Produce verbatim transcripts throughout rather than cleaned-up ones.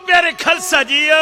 प्यारे खालसा जीओ,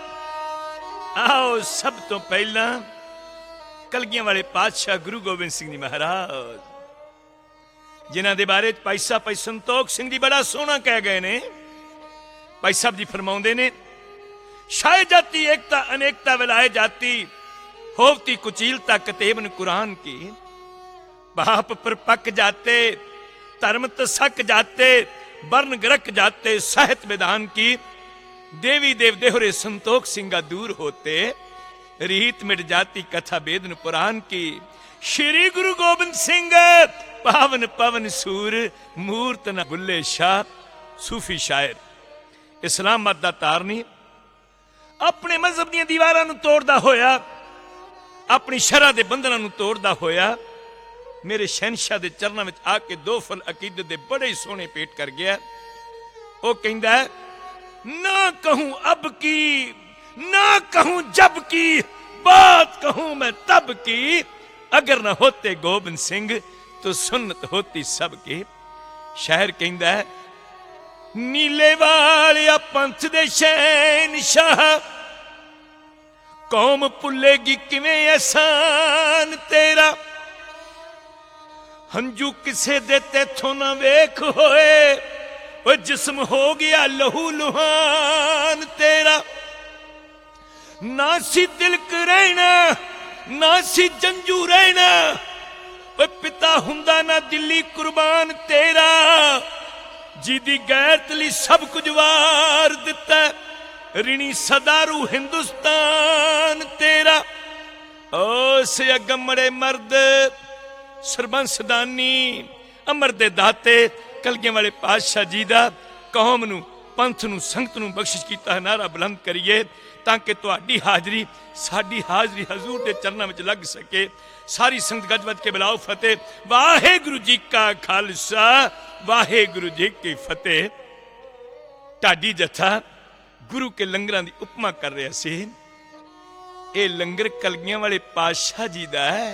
आओ सब तो पहला कलगियां वाले पातशाह गुरु गोबिंद सिंह जी महाराज जिन्हां दे बारे भाई साहब भाई संतोख सिंह जी बड़ा सोहना कह गए ने। भाई साहब जी फरमाउंदे ने, शाय जाती एकता अनेकता विलाए जाती, होवती कुचीलता कतेबन कुरान की। बाप पर पक जाते, धर्म तसक जाते, वर्ण ग्रक जाते, साहित्य विधान की। देवी देव देहरे संतोख सिंगा दूर होते, रीत मिट जाती कथा वेदन पुराण की। श्री गुरु गोबिंद सिंह पावन पवन सूर, मूर्त न बुल्ले शाह। सूफी शायर इस्लाम मत दा तारनी अपने मजहब दी दीवारां नूं तोड़दा होया, अपनी शरह दे बंधनां नूं तोड़दा होया, मेरे शहनशाह दे चरनां विच आके दो फल अकीदत दे बड़े ही सोहने पेट कर गया। वो कहंदा है, ना कहूं अब की, ना कहूं जब की, बात कहूं मैं तब की। अगर न होते गोबिंद सिंह तो सुन्नत होती सबकी। शायर कहंदा है, नीले वालिया पंथ दे शहनशाह, कौम भुलेगी किवें एहसान तेरा। हंजू किसे दे तेथों ना वेख होए, वो जिस्म हो गया लहू लुहान तेरा। ना सी तिलक रहना, ना सी जंजू रहना, वो पिता हुंदा ना दिल्ली कुर्बान तेरा। जिदी गैरत लई सब कुछ वार दिता, रिणी सदारू हिंदुस्तान तेरा। ओस अगमड़े मर्द सरबंसदानी, अमर दे दाते कलगियां वाले पातशाह जी दा कौम नूं, पंथ नूं, संगत नूं बख्शिश कीता नारा बुलंद करिए, ताकि तुहाडी हाजरी साडी हाजरी हजूर दे चरनां विच लग सके। सारी संगत गज वज के बुलाओ फतेह। वाहेगुरु जी का खालसा, वाहेगुरु जी की फतेह। ढाडी जथा गुरु के लंगरां दी उपमा कर रहा सी। ये लंगर कलगियां वाले पातशाह जी दा है,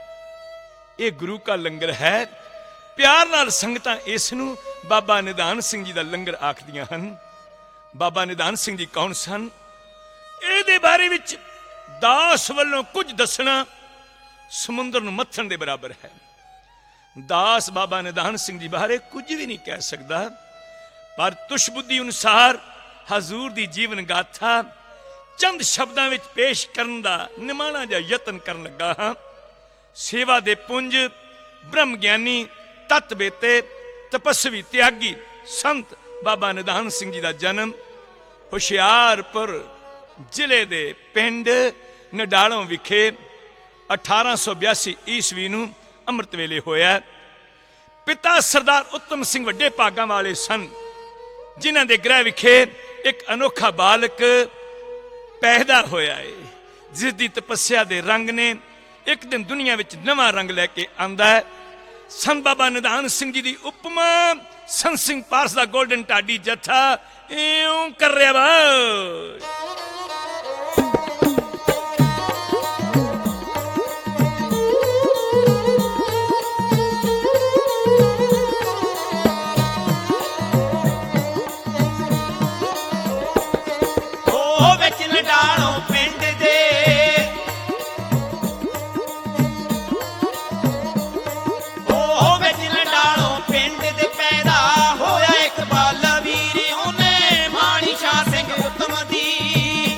ये गुरु का लंगर है। प्यार नाल संगतां इस नूं बाबा निधान सिंह जी दा लंगर आखदियां हन। बाबा निधान सिंह जी कौन सन? इहदे बारे विच दास वल्लों कुछ दसना समुंदर नूं मत्थण दे बराबर है। दास बाबा निधान सिंह जी बारे कुछ भी नहीं कह सकदा, पर तुश बुद्धि अनुसार हजूर दी जीवन गाथा चंद शब्दां विच पेश करन दा निमाणा जिहा यतन करन लगा हां। सेवा दे पुंज, ब्रह्म ज्ञानी, तत बेते, तपस्वी त्यागी संत बाबा निधान सिंह जी दा जन्म हुशियारपुर जिले दे पिंड नडालों विखे अठारह सौ बयासी ईस्वी नूं अमृत वेले होया। पिता सरदार उत्तम सिंह वड्डे भागां वाले सन, जिन्हां दे गृह विखे एक अनोखा बालक पैदा होया है, जिसदी तपस्या दे रंग ने एक दिन दुनिया विच नवां रंग लैके आंदा है। संत बाबा निधान सिंह जी दी उपमा संत सिंह पारस दा गोल्डन ढाडी जथा इउं कर रहा वा। होया एक बाला वीर, उन्हें माणी शाह सिंह उत्तम दी।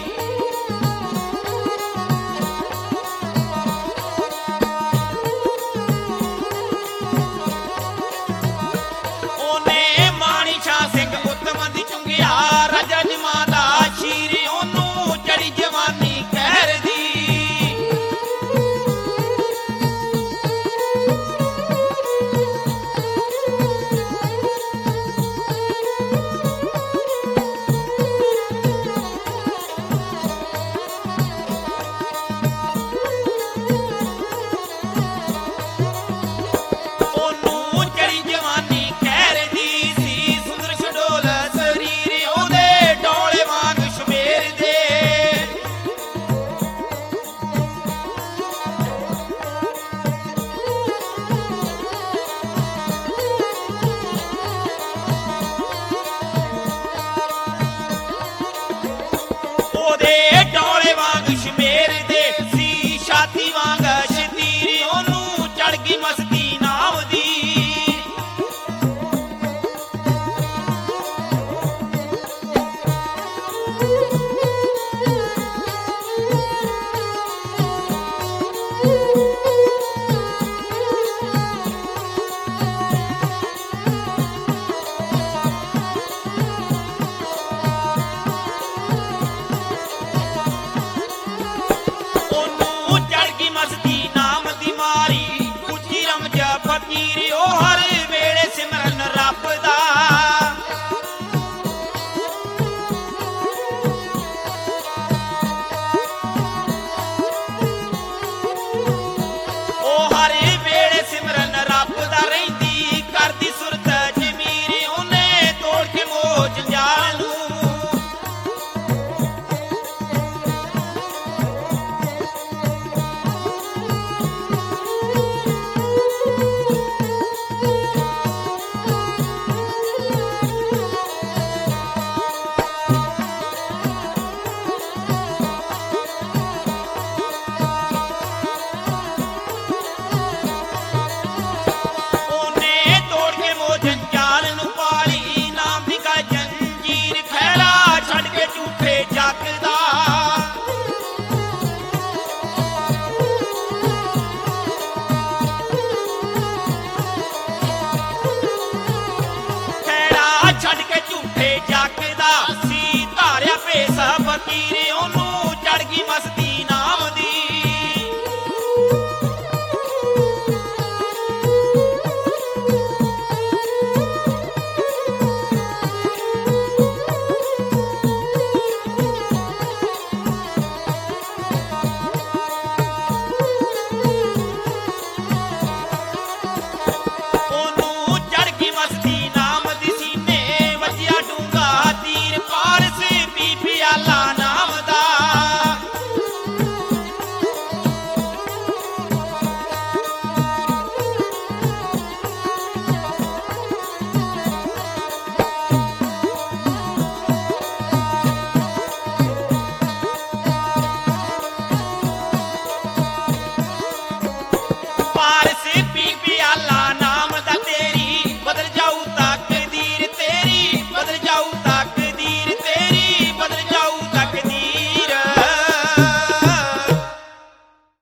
ਫਕੀਰ ਉਹਨੂੰ